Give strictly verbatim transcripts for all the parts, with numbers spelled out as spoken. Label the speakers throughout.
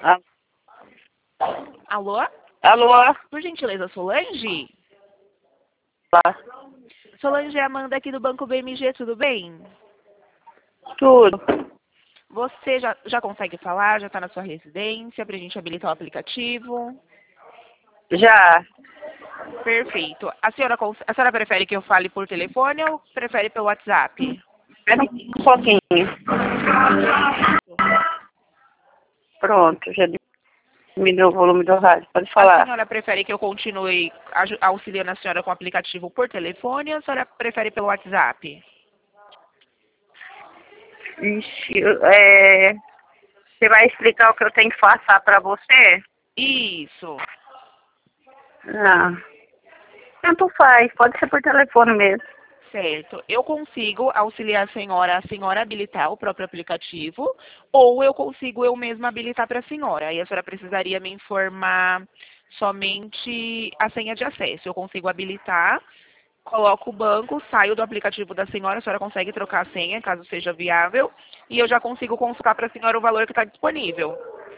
Speaker 1: Ah,
Speaker 2: Alô?
Speaker 1: alô?
Speaker 2: Por gentileza, Solange?
Speaker 1: Lá.
Speaker 2: Solange é Amanda aqui do Banco B M G, tudo bem?
Speaker 1: Tudo.
Speaker 2: Você já, já consegue falar? Já está na sua residência para a gente habilitar o aplicativo?
Speaker 1: Já.
Speaker 2: Perfeito. A senhora, cons- a senhora prefere que eu fale por telefone ou prefere pelo WhatsApp?
Speaker 1: Espera um pouquinho. Pronto, já diminuiu o volume do rádio. Pode
Speaker 2: A
Speaker 1: falar.
Speaker 2: senhora prefere que eu continue aju- auxiliando a senhora com o aplicativo por telefone ou a senhora prefere pelo WhatsApp?
Speaker 1: Ixi, é, você vai explicar o que eu tenho que passar para você?
Speaker 2: Isso.
Speaker 1: Não. Tanto faz, pode ser por telefone mesmo.
Speaker 2: Certo. Eu consigo auxiliar a senhora, a senhora habilitar o próprio aplicativo, ou eu consigo eu mesma habilitar para a senhora. Aí a senhora precisaria me informar somente a senha de acesso. Eu consigo habilitar, coloco o banco, saio do aplicativo da senhora, a senhora consegue trocar a senha, caso seja viável, e eu já consigo consultar para a senhora o valor que está disponível.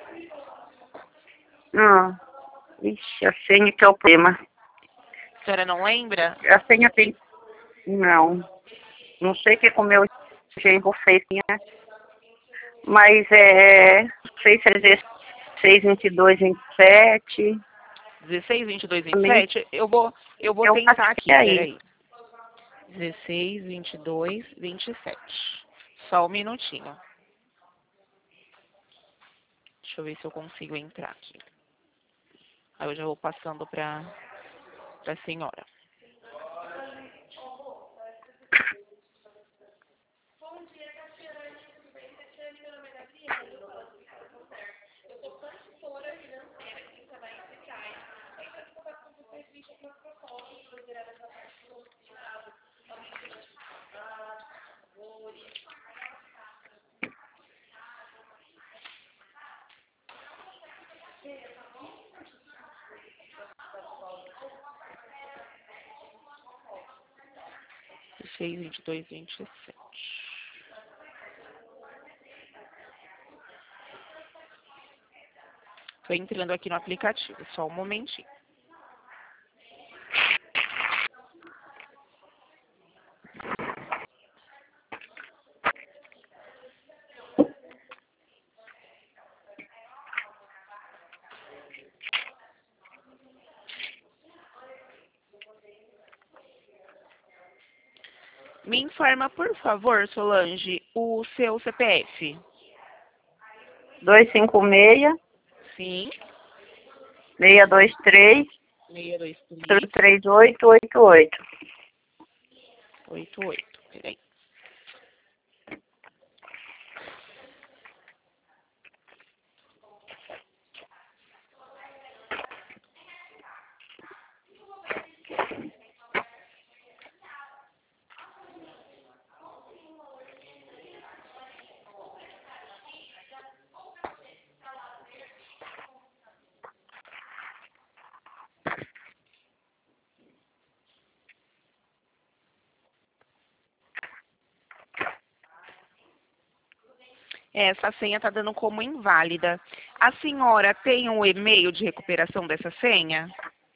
Speaker 1: Não. Ixi, a senha que é o problema.
Speaker 2: A senhora não lembra?
Speaker 1: A senha tem... Não. Não sei o que com o meu genro fez, né? Mas é... Não sei se é dezesseis, vinte e dois, vinte e sete...
Speaker 2: dezesseis, vinte e dois, vinte e
Speaker 1: Também
Speaker 2: sete? Eu vou, eu vou
Speaker 1: eu
Speaker 2: tentar
Speaker 1: acho que
Speaker 2: aqui,
Speaker 1: é aí.
Speaker 2: peraí. dezesseis, vinte e dois, vinte e sete. Só um minutinho. Deixa eu ver se eu consigo entrar aqui. Aí eu já vou passando para a senhora. dezesseis, vinte e dois, vinte e sete. Estou entrando aqui no aplicativo, só um momentinho. Me informa, por favor, Solange, o seu C P F.
Speaker 1: dois cinco seis,
Speaker 2: Sim.
Speaker 1: seis dois três,
Speaker 2: seis dois
Speaker 1: quatro
Speaker 2: três,
Speaker 1: três oito, oito oito.
Speaker 2: oito oito. Peraí. Essa senha está dando como inválida. A senhora tem um e-mail de recuperação dessa senha?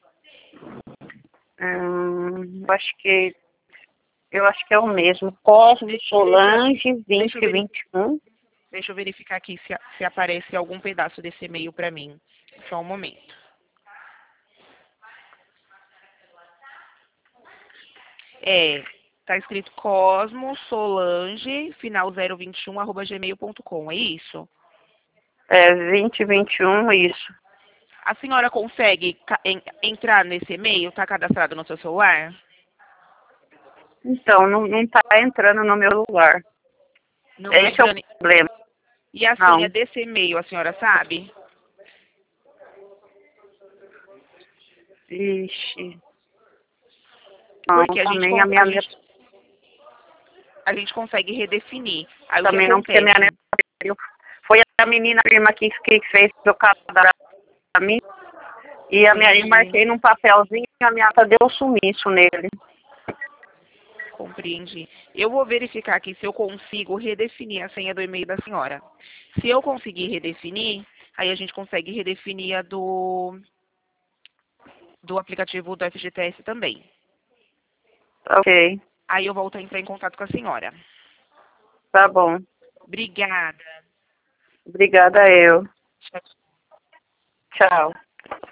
Speaker 1: Hum, eu acho que eu acho que é o mesmo. Cosmo Solange vinte
Speaker 2: deixa eu veri-
Speaker 1: vinte e um.
Speaker 2: Deixa eu verificar aqui se, a- se aparece algum pedaço desse e-mail para mim. Só um momento. É, tá escrito Cosmo Solange, final zero vinte e um, arroba gmail ponto com, é isso?
Speaker 1: É vinte vinte e um, isso.
Speaker 2: A senhora consegue ca- en- entrar nesse e-mail? Tá cadastrado no seu celular?
Speaker 1: Então, não, não tá entrando no meu lugar.
Speaker 2: Não tá
Speaker 1: Esse é o
Speaker 2: entrando.
Speaker 1: problema.
Speaker 2: E a senha
Speaker 1: Não.
Speaker 2: desse e-mail, a senhora sabe?
Speaker 1: Ixi. Não,
Speaker 2: Porque a gente,
Speaker 1: também a
Speaker 2: con- a
Speaker 1: minha neta
Speaker 2: gente, a gente consegue redefinir. Aí o que
Speaker 1: também não, porque a minha
Speaker 2: acontece?
Speaker 1: neta foi a menina prima que, que fez o cadastro pra mim. E a minha, eu
Speaker 2: Entendi.
Speaker 1: marquei num papelzinho e a minha neta deu sumiço nele.
Speaker 2: Compreendi. Eu vou verificar aqui se eu consigo redefinir a senha do e-mail da senhora. Se eu conseguir redefinir, aí a gente consegue redefinir a do, do aplicativo do F G T S também.
Speaker 1: Ok,
Speaker 2: Aí eu volto a entrar em contato com a senhora.
Speaker 1: tá bom.
Speaker 2: Obrigada.
Speaker 1: Obrigada eu.
Speaker 2: Tchau.
Speaker 1: Tchau.